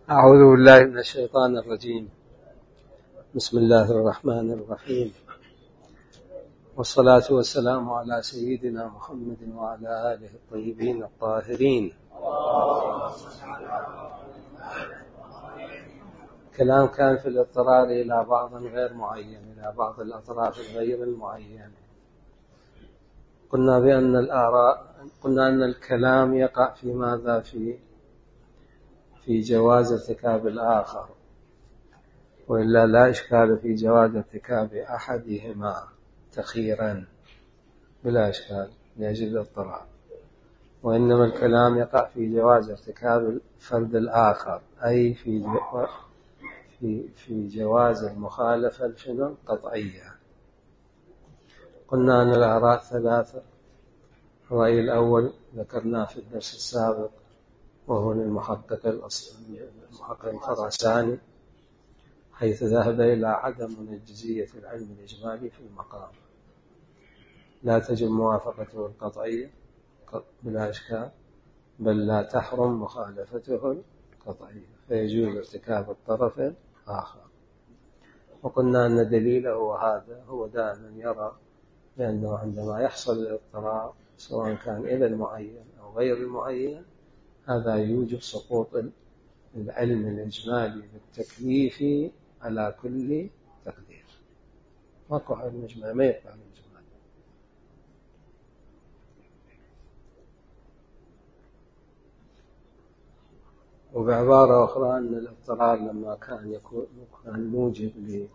أعوذ بالله من الشيطان الرجيم. بسم الله الرحمن الرحيم، والصلاة والسلام على سيدنا محمد وعلى آله الطيبين الطاهرين. كلام كان في الاضطرار إلى بعض غير معين، إلى بعض الأطراف غير المعين. قلنا أن الكلام يقع في ماذا؟ في جواز ارتكاب الآخر، وإلا لا إشكال في جواز ارتكاب أحدهما تخييرا بلا إشكال لأجل الاضطرار. وإنما الكلام يقع في جواز ارتكاب الفرد الآخر، أي في جواز المخالفة القطعية. قلنا أن الآراء ثلاثة. الرأي الأول ذكرناه في الدرس السابق، وهو المحقق الخراساني، حيث ذهب إلى عدم منجزية العلم الإجمالي في المقام، لا تجب موافقته القطعية بلا إشكال، بل لا تحرم مخالفته القطعية، فيجوز ارتكاب الطرف الآخر. وقلنا أن دليله هذا هو دائما يرى بأنه عندما يحصل الاضطرار سواء كان إلى المعين أو غير المعين، هذا يوجب سقوط العلم الإجمالي بالتكليف على كل تقدير. ماكو علم إجمالي ما يقبل الإجمالي. وبعبارة أخرى أن الاضطرار لما كان موجب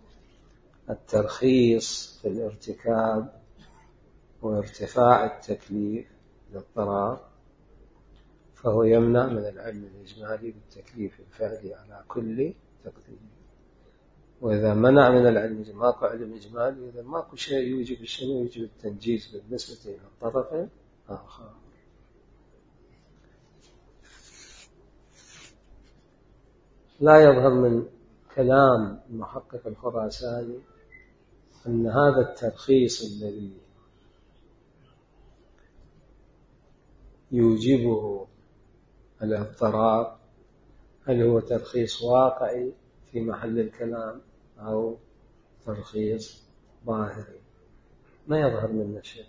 للترخيص في الارتكاب وارتفاع التكليف للاضطرار، فهو يمنع من العلم الإجمالي بالتكليف الفعلي على كل تقدير. وإذا منع من العلم ماكو علم إجمالي، إذا ماكو شيء يوجب التنجيز بالنسبة إلى الطرف الآخر. لا يظهر من كلام المحقق الخراساني أن هذا الترخيص الذي يوجبه الاضطرار هل هو ترخيص واقعي في محل الكلام أو ترخيص ظاهري. ما يظهر منه شيء.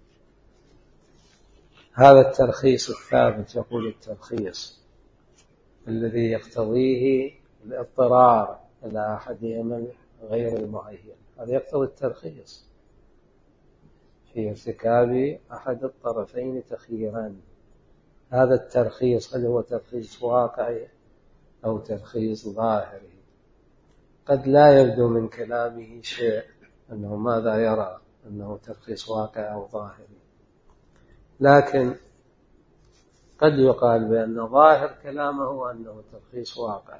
هذا الترخيص الثابت، يقول الترخيص الذي يقتضيه الاضطرار إلى أحدهما غير المعين، هذا يقتضي الترخيص في ارتكاب أحد الطرفين تخييرا. هذا الترخيص هل هو ترخيص واقعي أو ترخيص ظاهري؟ قد لا يبدو من كلامه شيء أنه ماذا يرى أنه ترخيص واقعي أو ظاهري، لكن قد يقال بأن ظاهر كلامه أنه ترخيص واقعي،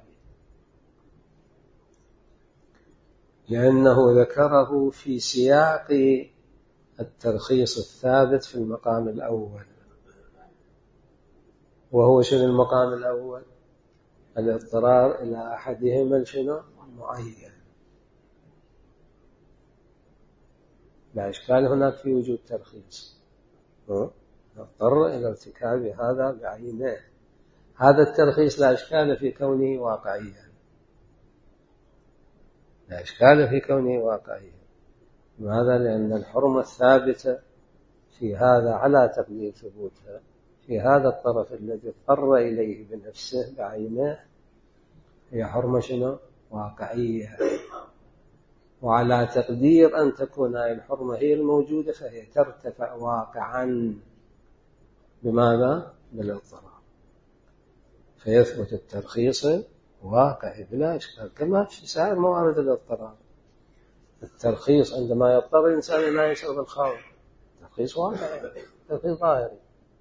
لأنه ذكره في سياق الترخيص الثابت في المقام الأول. وهو شنو المقام الأول؟ الاضطرار إلى أحدهما معين. لا إشكال هناك في وجود ترخيص، نضطر إلى ارتكاب هذا بعينه. هذا الترخيص لا إشكال في كونه واقعيا، لا إشكال في كونه واقعيا. لماذا؟ لأن الحرمة الثابتة في هذا على تقدير ثبوتها في هذا الطرف الذي اضطر إليه بنفسه بعينه هي حرمة واقعية. وعلى تقدير أن تكون هذه الحرمة هي الموجودة، فهي ترتفع واقعا بماذا؟ بالاضطرار، فيثبت الترخيص واقعي بلا إشكال، كما في سائر موارد الاضطرار. الترخيص عندما يضطر الإنسان إلى يشرب الخمر ترخيص واقعي، ترخيص ظاهري.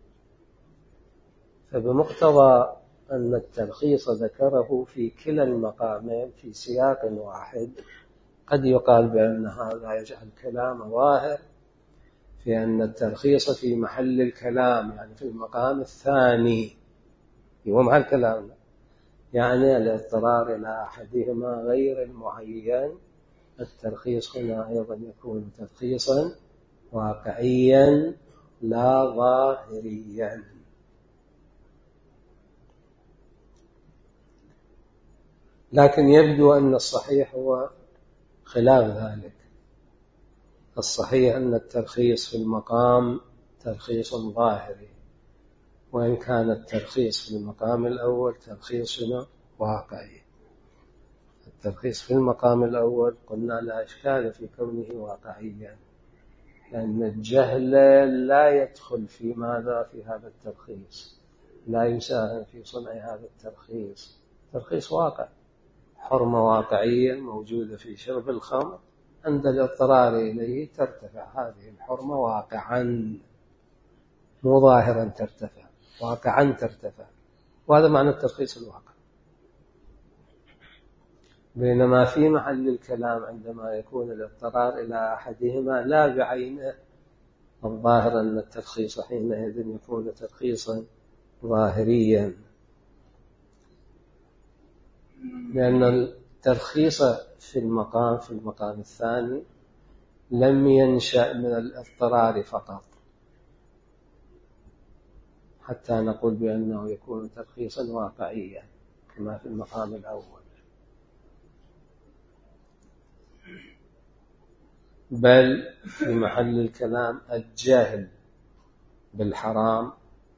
فبمقتضى أن الترخيص ذكره في كلا المقامين في سياق واحد، قد يقال بأن هذا يجعل كلام ظاهر في أن الترخيص في محل الكلام، يعني في المقام الثاني هو محل كلام، يعني الاضطرار إلى أحدهما غير المعين. الترخيص هنا أيضا يكون ترخيصا واقعيا لا ظاهريا. لكن يبدو أن الصحيح هو خلاف ذلك. الصحيح أن الترخيص في المقام ترخيص ظاهري، وإن كان الترخيص في المقام الأول ترخيص واقعي. الترخيص في المقام الأول قلنا لا إشكال في كونه واقعيا، لأن الجهل لا يدخل في ماذا في هذا الترخيص، لا يساهم في صنع هذا الترخيص. ترخيص واقع، حرمة واقعية موجودة في شرب الخمر، عند الاضطرار إليه ترتفع هذه الحرمة واقعا، مو ظاهرا ترتفع، واقعا ترتفع، وهذا معنى الترخيص الواقع. بينما في محل الكلام عندما يكون الاضطرار إلى أحدهما لا بعينه، الظاهر أن الترخيص حينئذ يكون ترخيصا ظاهريا، لأن الترخيص في المقام الثاني لم ينشأ من الاضطرار فقط حتى نقول بأنه يكون ترخيصا واقعيا كما في المقام الأول، بل في محل الكلام الجاهل بالحرام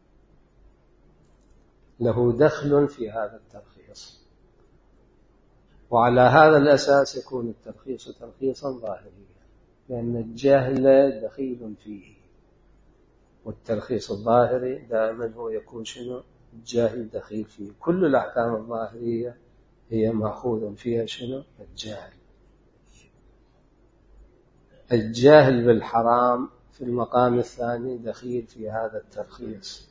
له دخل في هذا الترخيص، وعلى هذا الأساس يكون الترخيص ترخيصا ظاهريا، لأن الجهل دخيل فيه، والترخيص الظاهري دائما هو يكون شنو؟ الجاهل دخيل فيه. كل الأحكام الظاهرية هي مأخوذ فيها شنو؟ الجهل. الجاهل بالحرام في المقام الثاني دخيل في هذا الترخيص،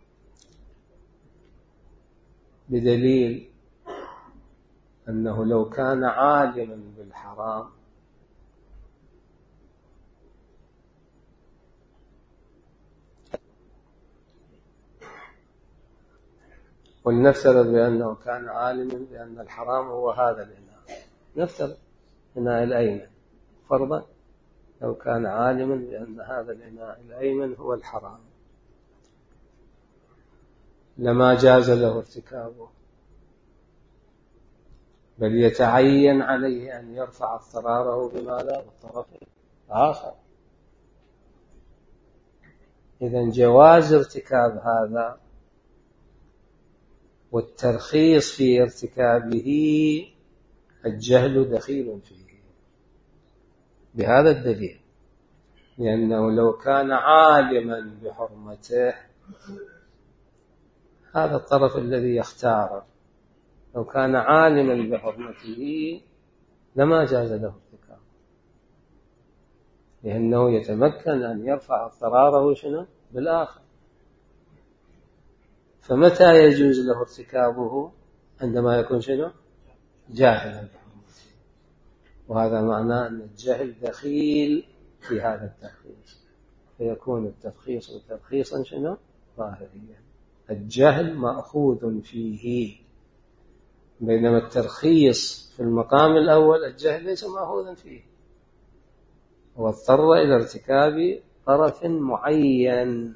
بدليل أنه لو كان عالما بالحرام ولنفترض بأنه كان عالما بأن الحرام هو هذا الإناء، نفترض إناء الأيمن فرضا، لو كان عالما بأن هذا الإناء الأيمن هو الحرام لما جاز له ارتكابه، بل يتعين عليه أن يرفع اضطراره بماذا؟ بالطرف الآخر. إذن جواز ارتكاب هذا والترخيص في ارتكابه الجهل دخيل فيه بهذا الدليل، لأنه لو كان عالما بحرمته، هذا الطرف الذي يختاره، لو كان عالما بحرمته لما جاز له ارتكابه، لأنه يتمكن أن يرفع اضطراره شنو؟ بالآخر. فمتى يجوز له ارتكابه؟ عندما يكون شنو؟ جاهلا بحرمته، وهذا معناه أن الجهل دخيل في هذا الترخيص، فيكون الترخيص ترخيصا شنو؟ ظاهريا. الجهل مأخوذ فيه، بينما الترخيص في المقام الأول الجهل ليس مأخوذا فيه، هو اضطر إلى ارتكاب طرف معين،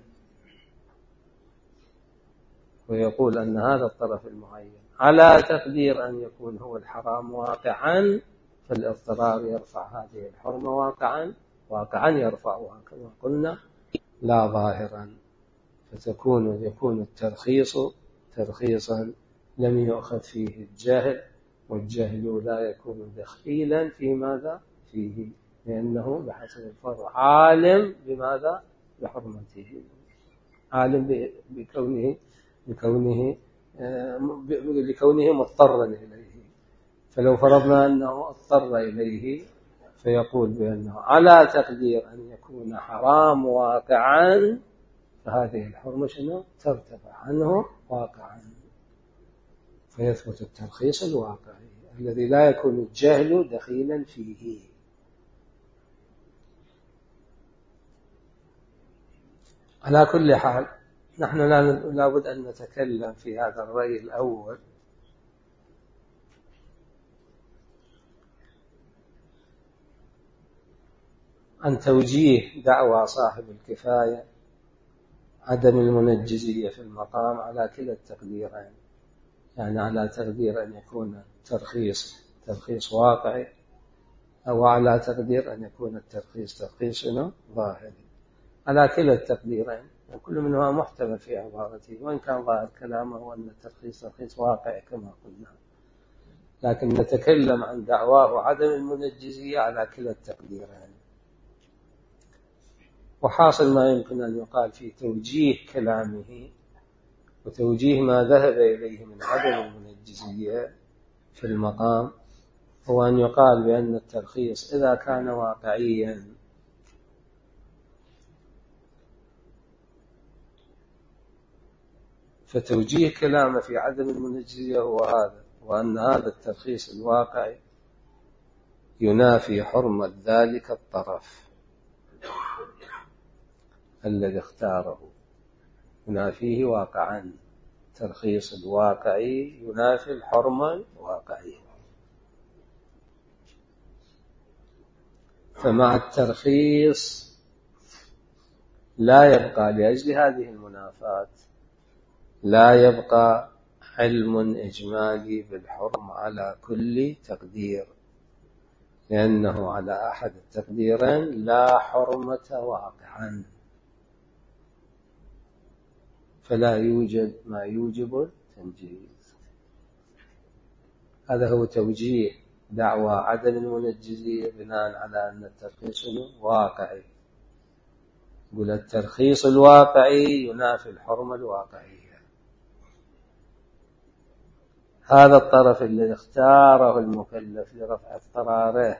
ويقول أن هذا الطرف المعين على تقدير أن يكون هو الحرام واقعا، فالاضطرار يرفع هذه الحرمة واقعا يرفعها كما قلنا لا ظاهرا، يكون الترخيص ترخيصا لم يؤخذ فيه الجهل، والجهل لا يكون دخيلا في ماذا؟ فيه، لأنه بحسب الفرع عالم بماذا؟ بحرمته، عالم لكونه مضطرا إليه. فلو فرضنا أنه اضطر إليه فيقول بأنه على تقدير أن يكون حرام واقعا، فهذه الحرمة شنو؟ ترتفع عنه واقعا، فيثبت الترخيص الواقعي الذي لا يكون الجهل دخيلا فيه. على كل حال نحن لا بد أن نتكلم في هذا الرأي الأول عن توجيه دعوى صاحب الكفاية عدم المنجزية في المقام على كلا التقديرين، يعني على تقدير أن يكون ترخيص واقعي، أو على تقدير أن يكون الترخيص ظاهري. على كلا التقديرين كل منهما محتمل في عبارته، وإن كان ظاهر كلامه هو أن الترخيص ترخيص واقعي كما قلنا، لكن نتكلم عن دعواه عدم المنجزية على كلا التقديرين. وحاصل ما يمكن أن يقال في توجيه كلامه وتوجيه ما ذهب إليه من عدم المنجزية في المقام هو أن يقال بأن الترخيص إذا كان واقعيا فتوجيه كلامه في عدم المنجزية هو هذا، وأن هذا الترخيص الواقعي ينافي حرمة ذلك الطرف الذي اختاره، ينافيه واقعا. الترخيص الواقعي ينافي الحرمة الواقعية. فمع الترخيص لا يبقى لأجل هذه المنافاة لا يبقى علم إجمالي بالحرم على كل تقدير، لأنه على أحد التقديرين لا حرمة واقعا، فلا يوجد ما يوجب التنجيز. هذا هو توجيه دعوى عدم المنجزية بناء على أن الترخيص واقعي. يقول الترخيص الواقعي ينافي الحرمة الواقعية. هذا الطرف الذي اختاره المكلف لرفع اضطراره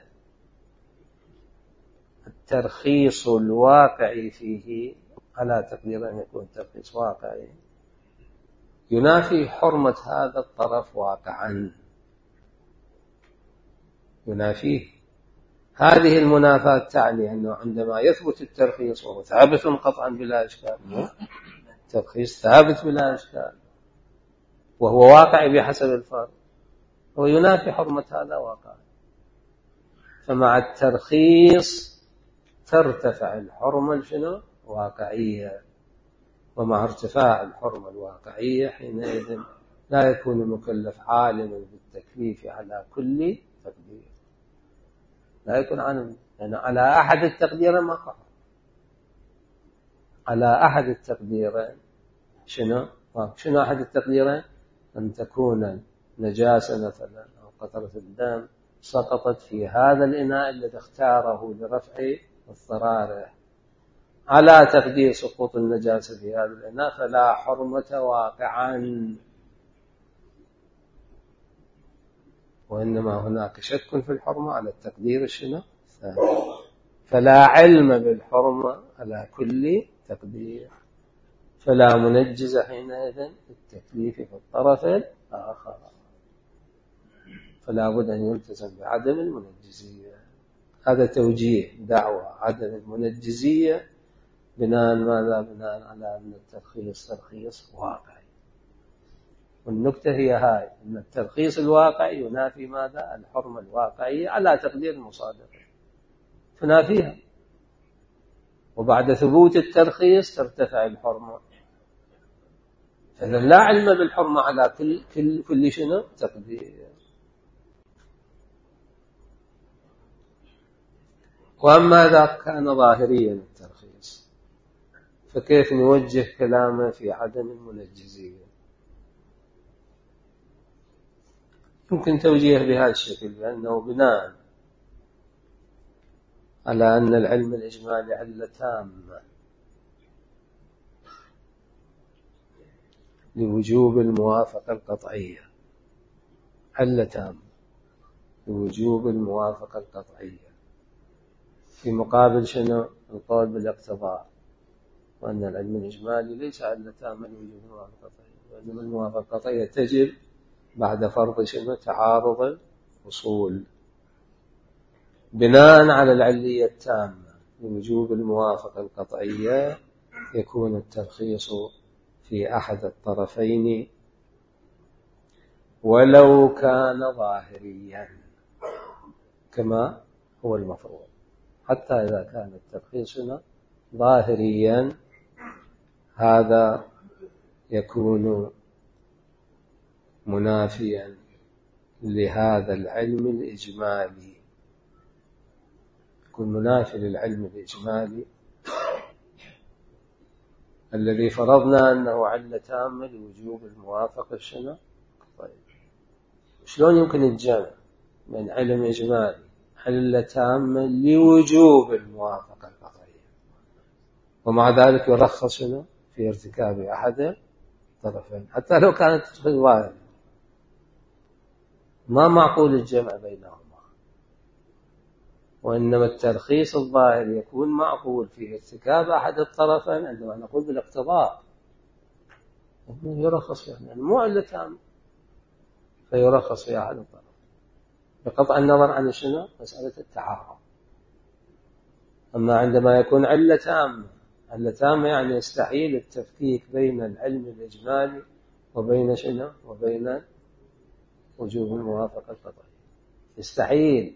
الترخيص الواقعي فيه على تقدير أن يكون ترخيص واقعي ينافي حرمة هذا الطرف واقعا، ينافيه. هذه المنافاة تعني أنه عندما يثبت الترخيص وهو ثابت قطعا بلا إشكال، الترخيص ثابت بلا إشكال وهو واقعي بحسب الفرض، هو ينافي حرمة هذا واقعا. فمع الترخيص ترتفع الحرمة واقعية، ومع ارتفاع الحرمة الواقعية حينئذ لا يكون المكلف عالما بالتكليف على كل تقدير، لا يكون عالما، يعني على أحد التقديرين ما قع، على أحد التقديرين. شنو أحد التقديرين؟ أن تكون نجاسة مثلا أو قطرة الدم سقطت في هذا الإناء الذي اختاره لرفع اضطراره، على تقدير سقوط النجاسة في هذا الإناء فلا حرمة واقعا، وإنما هناك شك في الحرمة على التقدير الثاني، فلا علم بالحرمة على كل تقدير، فلا منجز حينئذ التكليف في الطرف الآخر، فلا بد أن يلتزم بعدم المنجزية. هذا توجيه دعوة عدم المنجزية بناء على أن الترخيص ترخيص واقعي. والنكتة هي هاي، أن الترخيص الواقعي ينافي ماذا؟ الحرمة الواقعية على تقدير المصادقة، تنافيها، وبعد ثبوت الترخيص ترتفع الحرمة. فإذا لا علم بالحرمة على كل تقدير. وأما إذا كان ظاهريا الترخيص فكيف نوجه كلامه في عدم المنجزية؟ يمكن توجيه بهذا الشكل، لأنه بناء على أن العلم الإجمالي علة تامة لوجوب الموافقة القطعية، علة تامة لوجوب الموافقة القطعية، في مقابل القول بالاقتضاء، وأن العلم الإجمالي ليس علة تامة لوجوب الموافقة القطعية، وإنما الموافقة القطعية تجب بعد فرض تعارض الأصول. بناء على العلية التامة لوجوب الموافقة القطعية يكون الترخيص في أحد الطرفين ولو كان ظاهريا كما هو المفروض، حتى إذا كان الترخيص ظاهريا هذا يكون منافيا لهذا العلم الإجمالي، يكون منافي للعلم الإجمالي الذي فرضنا أنه علة تامة لوجوب الموافقة شنو؟ طيب شلون يمكن الجمع من علم إجمالي علة تامة لوجوب الموافقة القطعية ومع ذلك يرخص شنو؟ في ارتكاب أحد الطرفين حتى لو كانت في الظاهر؟ ما معقول الجمع بينهما، وإنما الترخيص الظاهر يكون معقول في ارتكاب أحد الطرفين عندما نقول بالاقتضاء يرخص يعني مو علة تامة فيرخص في أحد الطرفين بقطع النظر عن شنو؟ مسألة التعارض. أما عندما يكون علة تامة يعني يستحيل التفكيك بين العلم الإجمالي وبين شنو؟ وبين وجوب الموافقة القطعية، يستحيل.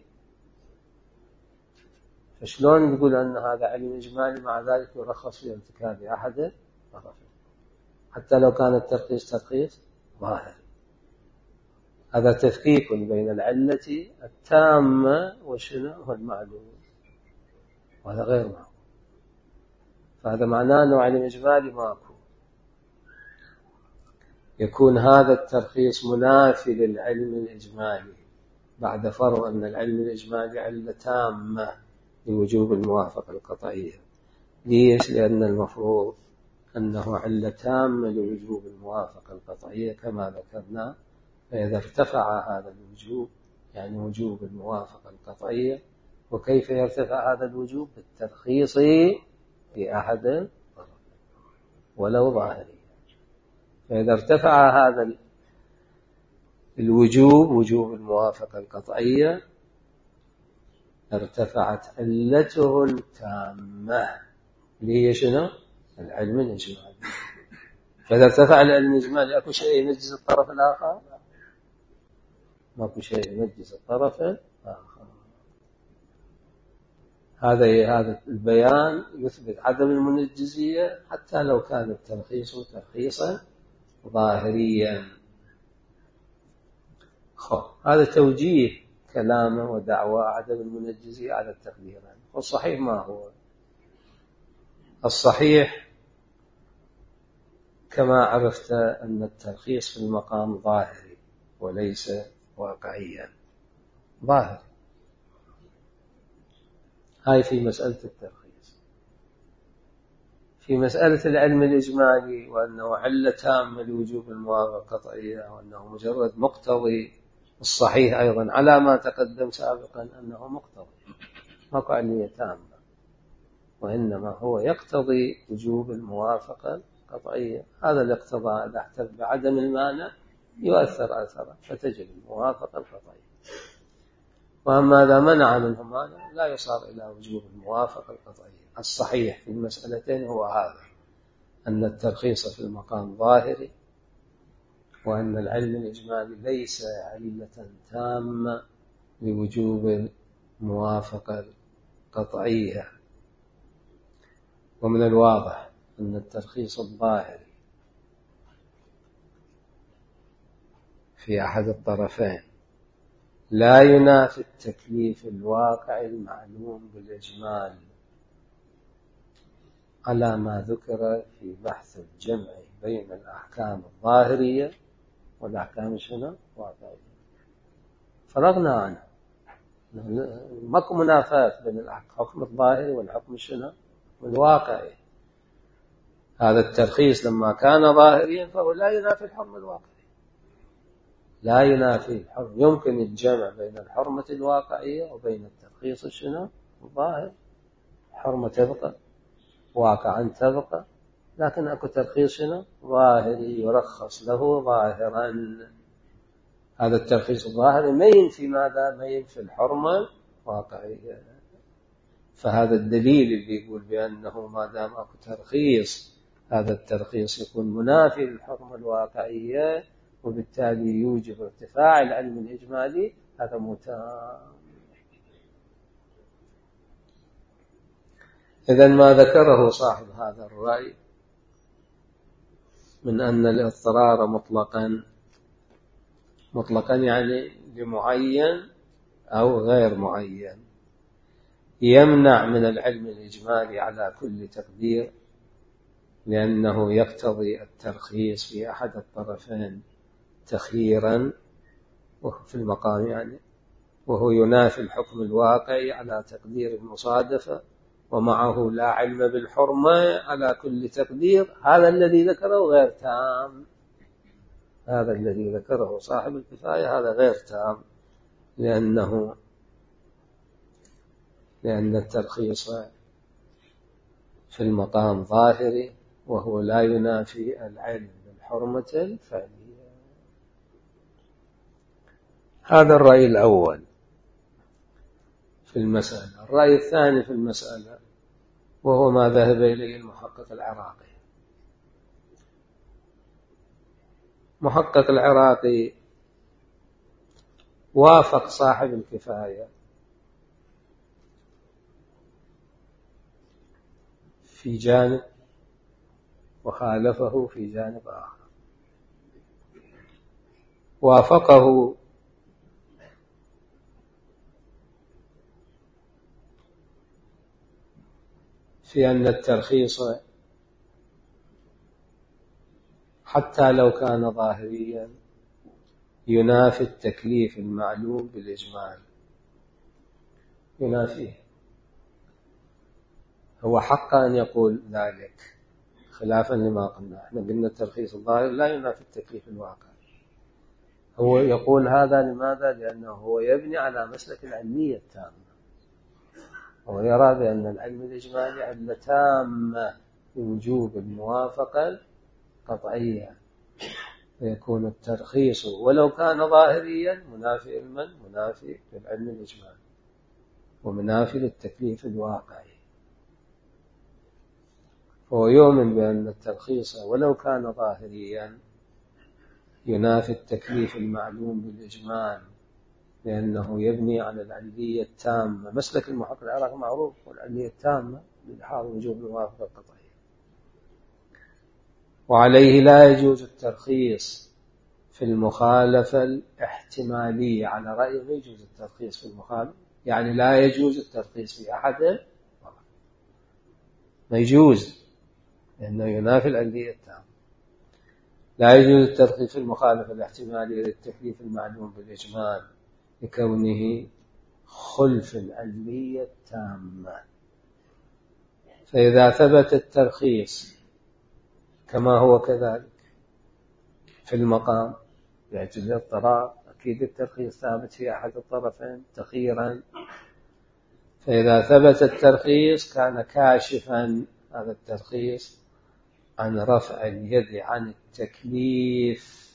فشلون نقول أن هذا علم إجمالي مع ذلك يرخص في ارتكاب أحد الطرفين حتى لو كان الترخيص ترخيص ظاهر؟ هذا تفكيك بين العلة التامة وشنو والمعلوم، وهذا غير معقول. فهذا معناه أنه علم إجمالي ماكو، يكون هذا الترخيص منافي للعلم الإجمالي بعد فرض أن العلم الإجمالي علة تامة لوجوب الموافقة القطعية. ليش؟ لأن المفروض أنه علة تامة لوجوب الموافقة القطعية كما ذكرنا، فإذا ارتفع هذا الوجوب يعني وجوب الموافقة القطعية. وكيف يرتفع هذا الوجوب؟ بالترخيص في أحد الطرفين ولو ظاهريا. فإذا ارتفع هذا الوجوب وجوب الموافقة القطعية ارتفعت علته التامة اللي هي شنو؟ العلم الإجمالي. فإذا ارتفع العلم الإجمالي أكو شيء ينجز الطرف الآخر؟ ماكو شيء ينجز الطرف الآخر. هذا البيان يثبت عدم المنجزية حتى لو كان الترخيص ترخيصا ظاهريا. هذا توجيه كلامه ودعوى عدم المنجزية على التقديرين. والصحيح ما هو؟ الصحيح كما عرفت أن الترخيص في المقام ظاهري وليس واقعيا. ظاهر هاي في مسألة الترخيص. في مسألة العلم الإجمالي وأنه علة تامة لوجوب الموافقة القطعية وأنه مجرد مقتضي، الصحيح أيضا على ما تقدم سابقا أنه مقتضي ماكو علية تامة، وإنما هو يقتضي وجوب الموافقة القطعية. هذا الاقتضاء إذا احتف بعدم المانع يؤثر أثرا فتجب الموافقة القطعية. وأما إذا منع منه مانع لا يصار إلى وجوب الموافقة القطعية. الصحيح في المسألتين هو هذا، أن الترخيص في المقام ظاهري وأن العلم الإجمالي ليس علة تامة لوجوب الموافقة القطعية. ومن الواضح أن الترخيص الظاهري في أحد الطرفين لا ينافي التكليف الواقعي المعلوم بالإجمال على ما ذكر في بحث الجمع بين الأحكام الظاهرية والأحكام شنو؟ واقعية. فرغنا عنه، ماكو منافاة بين الحكم الظاهري والحكم شنو؟ الواقعي. هذا الترخيص لما كان ظاهريا فهو لا ينافي الحرم الواقعي، لا ينافي الحرم. يمكن الجمع بين الحرمة الواقعية وبين الترخيص شنو؟ الظاهر. حرمة تبقى، واقعا تبقى، لكن أكو ترخيص شنو؟ ظاهري يرخص له ظاهرا. هذا الترخيص الظاهري ما ينفي ماذا؟ ما ينفي الحرمة الواقعية. فهذا الدليل اللي يقول بأنه ما دام أكو ترخيص هذا الترخيص يكون منافي للحرمة الواقعية وبالتالي يوجب ارتفاع العلم الإجمالي، هذا متام. إذن ما ذكره صاحب هذا الرأي من أن الاضطرار مطلقا مطلقا يعني لمعين أو غير معين، يمنع من العلم الإجمالي على كل تقدير، لأنه يقتضي الترخيص في أحد الطرفين تخييرا في المقام يعني، وهو ينافي الحكم الواقعي على تقدير المصادفة، ومعه لا علم بالحرمة على كل تقدير. هذا الذي ذكره غير تام، هذا الذي ذكره صاحب الكفاية هذا غير تام، لأن الترخيص في المقام ظاهري، وهو لا ينافي العلم بالحرمة الفعلية. هذا الرأي الأول في المسألة. الرأي الثاني في المسألة وهو ما ذهب إليه المحقق العراقي. محقق العراقي وافق صاحب الكفاية في جانب وخالفه في جانب آخر. وافقه في أن الترخيص حتى لو كان ظاهريا ينافي التكليف المعلوم بالإجمال، ينافيه. هو حق أن يقول ذلك خلافا لما قلنا، احنا قلنا الترخيص الظاهر لا ينافي التكليف الواقع. هو يقول هذا لماذا؟ لأنه هو يبني على مسلك العلمية التامة، هو يرى بأن العلم الإجمالي علة تامة بوجوب الموافقة القطعية، فيكون الترخيص ولو كان ظاهريا منافي منافي للعلم الإجمالي ومنافي للتكليف الواقعي. هو يؤمن بأن الترخيص ولو كان ظاهريا ينافي التكليف المعلوم بالإجمال، لأنه يبني على العلية التامة. مسلك المحقق العراقي معروف، والعلية التامة للحاظ وجوب الموافقة القطعية. وعليه لا يجوز الترخيص في المخالفة الاحتمالية. على رأيه لا يجوز الترخيص في المخالفة، يعني لا يجوز الترخيص في أحد، ما يجوز لأنه ينافي العلية التامة. لا يجوز الترخيص في المخالفة الاحتمالية للتكليف المعلوم بالإجمال لكونه خلف العلية التامة. فإذا ثبت الترخيص كما هو كذلك في المقام يأتي الاضطراب، أكيد الترخيص ثابت في أحد الطرفين تخييرا. فإذا ثبت الترخيص كان كاشفا هذا الترخيص عن رفع اليد عن التكليف.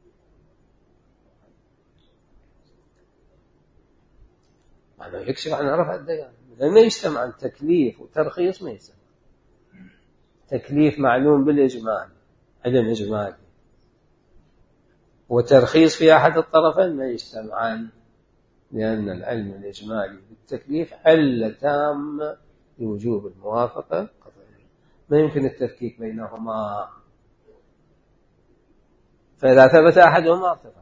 معناه يكشف عن رفع الديان، لما يجتمع عن تكليف وترخيص ما يسمى تكليف معلوم بالإجمال علم إجمالي، وترخيص في أحد الطرفين ما يجتمعان، لأن العلم الإجمالي بالتكليف علة تامة لوجوب الموافقة القطعية، ما يمكن التفكيك بينهما. فإذا ثبت أحدهما ارتفع،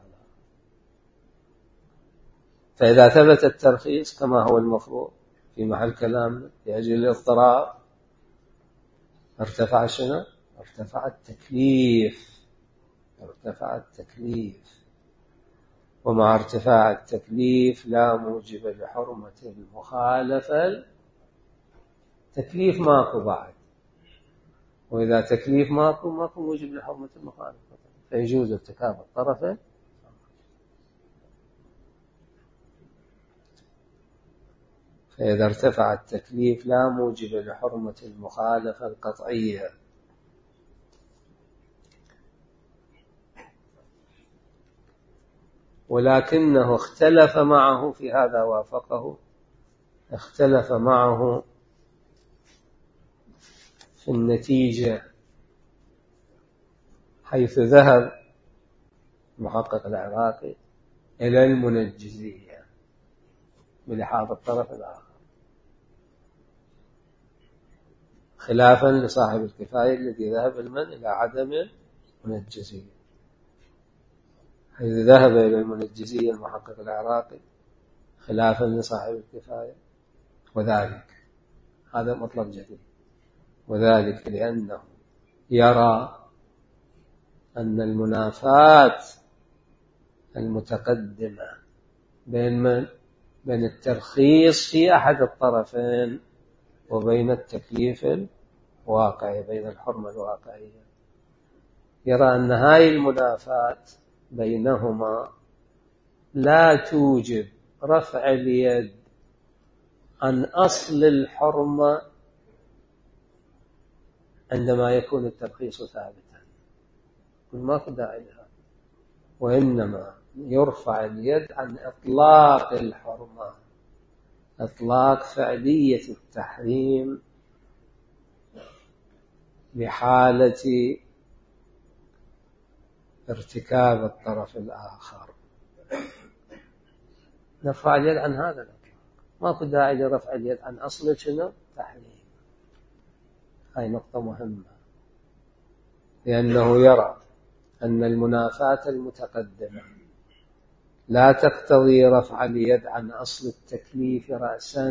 فإذا ثبت الترخيص كما هو المفروض في محل كلام لأجل الاضطراب ارتفع شنو؟ ارتفع التكليف، ارتفع التكليف. ومع ارتفاع التكليف لا موجب لحرمة المخالفة. تكليف ماكو بعد، وإذا تكليف ماكو موجب لحرمة المخالفة، فيجوز ارتكاب الطرفين. فإذا ارتفع التكليف لا موجب لحرمة المخالفة القطعية. ولكنه اختلف معه في هذا، وافقه، اختلف معه في النتيجة، حيث ذهب المحقق العراقي إلى المنجزية بلحاظ الطرف الآخر، خلافا لصاحب الكفاية الذي ذهب إلى عدم المنجزية. حيث ذهب إلى المنجزية المحقق العراقي خلافا لصاحب الكفاية. وذلك هذا مطلب جديد، وذلك لأنه يرى أن المنافاة المتقدمة بين الترخيص في أحد الطرفين وبين التكليف الواقعي، بين الحرمة الواقعية، يرى أن هذه المنافاة بينهما لا توجب رفع اليد عن أصل الحرمة عندما يكون الترخيص ثابتا، ما في داعي لهذا، وإنما يرفع اليد عن إطلاق الحرمة، إطلاق فعلية التحريم بحالة ارتكاب الطرف الآخر. نرفع اليد عن هذا الإطلاق، ما في داعي لرفع اليد عن أصل شنو؟ تحريم. هاي نقطة مهمة، لأنه يرى أن المنافاة المتقدمة لا تقتضي رفع اليد عن أصل التكليف رأسا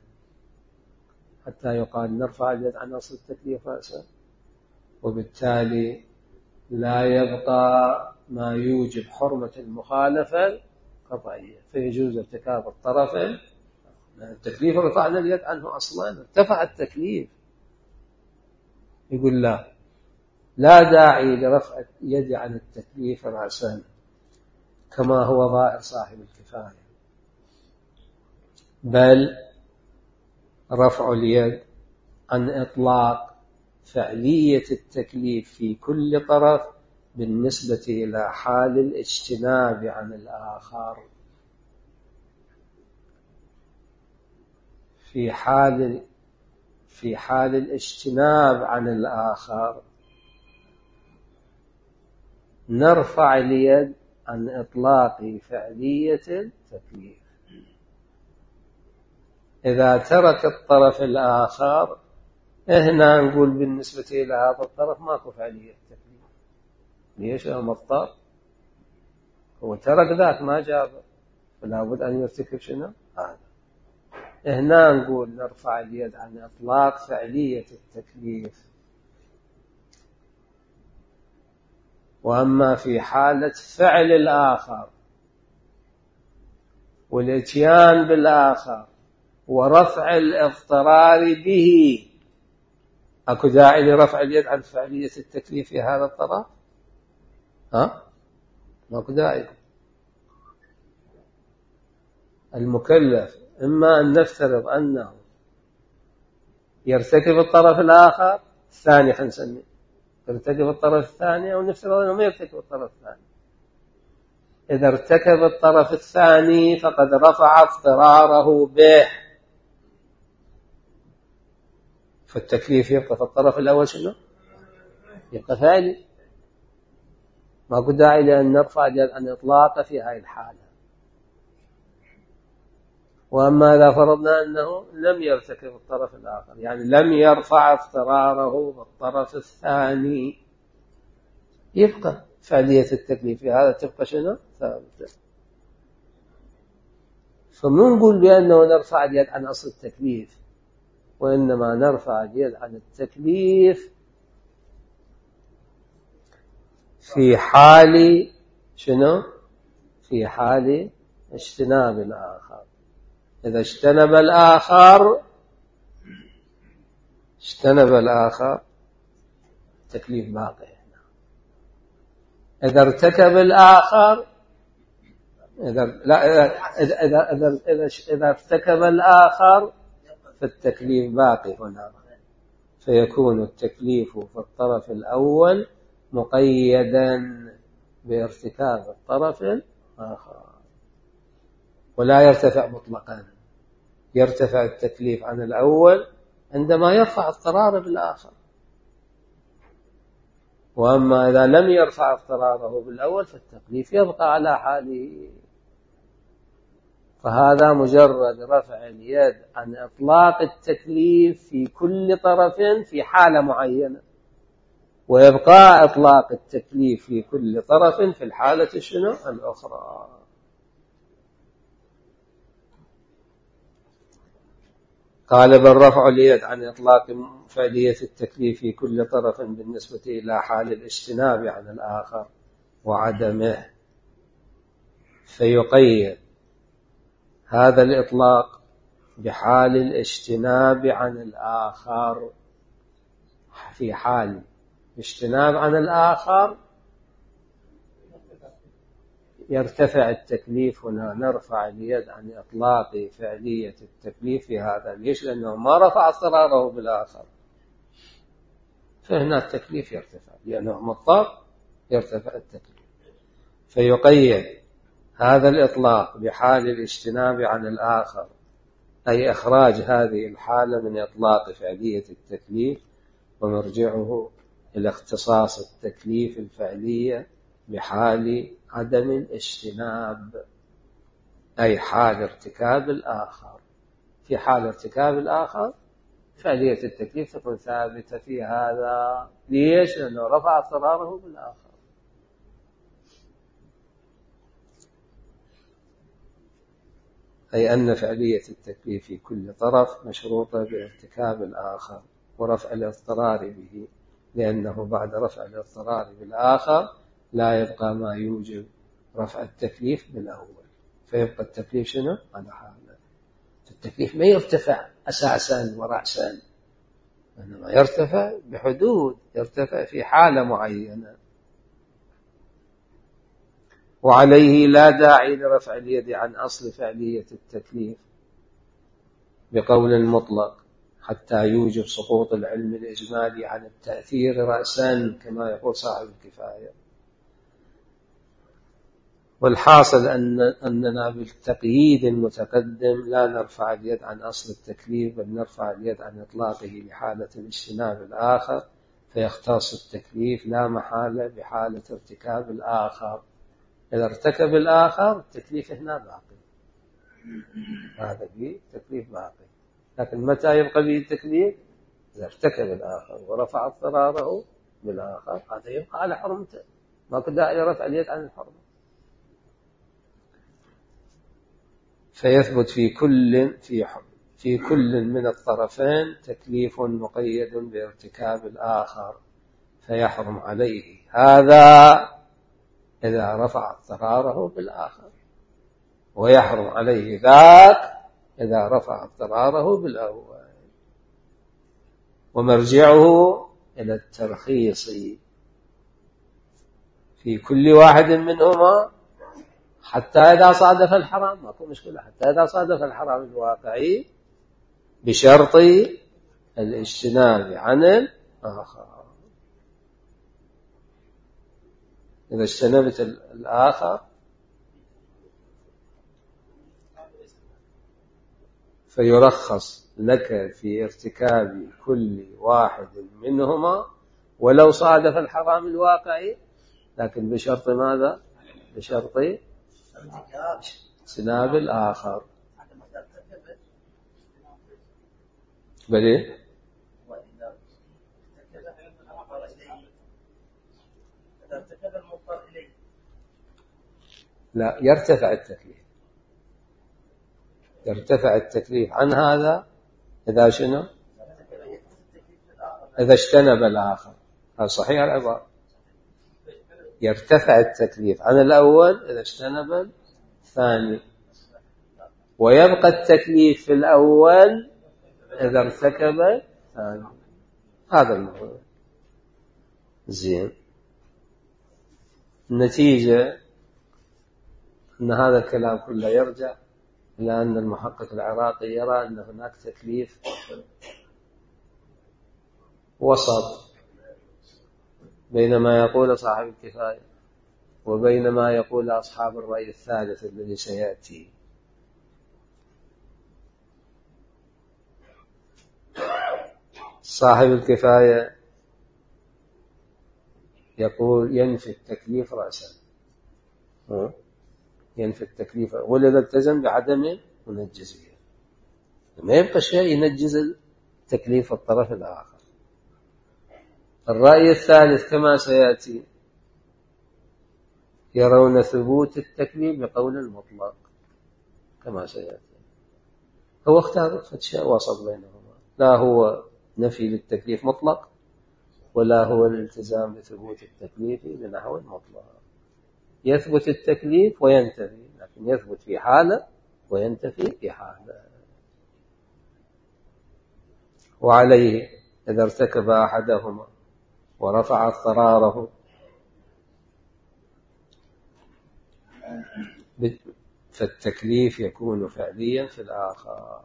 حتى يقال نرفع اليد عن أصل التكليف رأسا، وبالتالي لا يبقى ما يوجب حرمة المخالفة القطعية، فيجوز ارتكاب الطرفين. التكليف رفعنا اليد عنه أصلا، ارتفع التكليف. يقول لا داعي لرفع اليد عن التكليف رأسا كما هو ظاهر صاحب الكفاية، بل رفع اليد عن إطلاق فعلية التكليف في كل طرف بالنسبة إلى حال الاجتناب عن الآخر. في حال الاجتناب عن الآخر نرفع اليد عن إطلاق فعلية التكليف. إذا ترك الطرف الآخر هنا نقول بالنسبة إلى هذا الطرف ماكو فعلية التكليف. ليش؟ هو مضطر، هو ترك ذاك ما جاب، فلا بد أن يرتكب شنو؟ هذا. هنا نقول نرفع اليد عن إطلاق فعلية التكليف. وأما في حالة فعل الآخر والاتيان بالآخر ورفع الاضطرار به، أكو داعي لرفع اليد عن فعلية التكليف في هذا الطرف؟ ماكو داعي. المكلف إما أن نفترض أنه يرتكب الطرف الآخر الثاني، حنسميه يرتكب الطرف الثاني، أو نفترض أنه ما يرتكب الطرف الثاني. إذا ارتكب الطرف الثاني فقد رفع اضطراره به، فالتكليف يبقى في الطرف الأول شنو؟ يبقى فعلي، ماكو داعي لأن نرفع اليد عن إطلاقه في هذه الحالة. وأما إذا فرضنا أنه لم يرتكب الطرف الآخر، يعني لم يرفع اضطراره بالطرف الثاني، يبقى فعلية التكليف في هذا تبقى شنو؟ ثابتة. فما نقول بأنه نرفع اليد عن أصل التكليف، وإنما نرفع اليد عن التكليف في حال شنو؟ في حال اجتناب الآخر. إذا اجتنب الآخر التكليف باقي هنا. إذا ارتكب الآخر إذا ارتكب الآخر فالتكليف باقي هنا، فيكون التكليف في الطرف الأول مقيدا بارتكاب الطرف الآخر، ولا يرتفع مطلقا. يرتفع التكليف عن الأول عندما يرفع اضطراره بالآخر، وأما إذا لم يرفع اضطراره بالأول فالتكليف يبقى على حاله. فهذا مجرد رفع اليد عن إطلاق التكليف في كل طرف في حالة معينة، ويبقى إطلاق التكليف في كل طرف في الحالة شنو الأخرى. قال بل رفع اليد عن إطلاق فعلية التكليف في كل طرف بالنسبة إلى حال الاجتناب عن الآخر وعدمه، فيقيد هذا الإطلاق بحال الاجتناب عن الآخر. في حال اجتناب عن الآخر يرتفع التكليف، هنا نرفع اليد عن إطلاق فعلية التكليف في هذا. ليش؟ لأنه ما رفع اضطراره بالآخر، فهنا التكليف يرتفع، لأنه مضطر يرتفع التكليف. فيقيد هذا الإطلاق بحال الاجتناب عن الآخر، أي إخراج هذه الحالة من إطلاق فعلية التكليف، ومرجعه إلى اختصاص التكليف الفعلية بحال عدم الاجتناب، أي حال ارتكاب الآخر. في حال ارتكاب الآخر فعلية التكليف تكون ثابتة في هذا. ليش؟ لأنه رفع اضطراره بالآخر. أي أن فعلية التكليف في كل طرف مشروطة بارتكاب الآخر ورفع الاضطرار به، لأنه بعد رفع الاضطرار بالآخر لا يبقى ما يوجب رفع التكليف بالأول، فيبقى التكليف شنو؟ على حاله. التكليف ما يرتفع أساسا ورأسا، إنما يرتفع بحدود، يرتفع في حالة معينة. وعليه لا داعي لرفع اليد عن أصل فعلية التكليف بقول مطلق حتى يوجب سقوط العلم الإجمالي عن التأثير رأسا، كما يقول صاحب الكفاية. والحاصل أننا بالتقييد المتقدم لا نرفع اليد عن أصل التكليف، بل نرفع اليد عن إطلاقه لحالة الاجتناب الآخر، فيختص التكليف لا محالة بحالة ارتكاب الآخر. إذا ارتكب الآخر التكليف هنا باقي، هذا به تكليف باقي. لكن متى يبقى به التكليف؟ إذا ارتكب الآخر ورفع اضطراره بالآخر، هذا يبقى على حرمته، ما داعي لرفع اليد عن الحرمة. فيثبت في كل من الطرفين تكليف مقيد بارتكاب الآخر، فيحرم عليه هذا إذا رفع اضطراره بالآخر، ويحرم عليه ذاك إذا رفع اضطراره بالأول. ومرجعه إلى الترخيص في كل واحد منهما حتى إذا صادف الحرام، ما كان مشكلة، حتى إذا صادف الحرام الواقعي بشرط الاجتناب عن الآخر. إذا اجتنبت الآخر فيرخص لك في ارتكاب كل واحد منهما ولو صادف الحرام الواقعي، لكن بشرط ماذا؟ بشرط اجتناب الآخر. بلي لا، يرتفع التكليف، يرتفع التكليف عن هذا إذا شنو؟ إذا اجتنب الآخر. هذا صحيح العبارة، يرتفع التكليف عن الأول إذا اجتنب الثاني، ويبقى التكليف في الأول إذا ارتكب الثاني. هذا الموضوع. زين. النتيجة أن هذا الكلام كله يرجع إلى أن المحقق العراقي يرى أن هناك تكليف وسط بين ما يقول صاحب الكفاية وبين ما يقول أصحاب الرأي الثالث الذي سيأتي. صاحب الكفاية يقول ينفي التكليف رأسا، ينفي التكليف، ولذا التزم بعدم منجزية، ما يبقى شيء ينجز التكليف الطرف الآخر. الرأي الثالث كما سيأتي يرون ثبوت التكليف بقول المطلق كما سيأتي. هو اختار فتشاء وسط بينهما، لا هو نفي للتكليف مطلق ولا هو الالتزام بثبوت التكليف بنحو المطلق. يثبت التكليف وينتفي، لكن يثبت في حالة وينتفي في حالة. وعليه إذا ارتكب أحدهما ورفع اضطراره فالتكليف يكون فعليا في الآخر.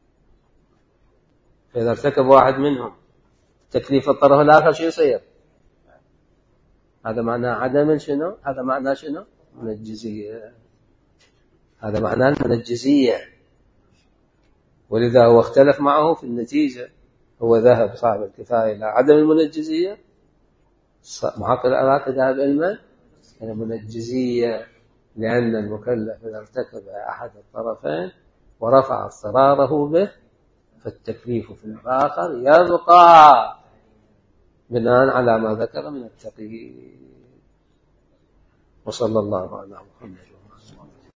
فإذا ارتكب واحد منهم تكليف الطرف الآخر شو يصير؟ هذا معناه عدم شنو؟ هذا معناه شنو؟ من الجزية. هذا معناه من الجزية، ولذا هو اختلف معه في النتيجة. هو ذهب صاحب الكفاية إلى عدم المنجزية، محقق العراقي ذهب إلى المنجزية، لأن المكلف إذا ارتكب أحد الطرفين ورفع اضطراره به فالتكليف في الآخر يبقى بناء على ما ذكر من التقييد. وصلى الله على محمد.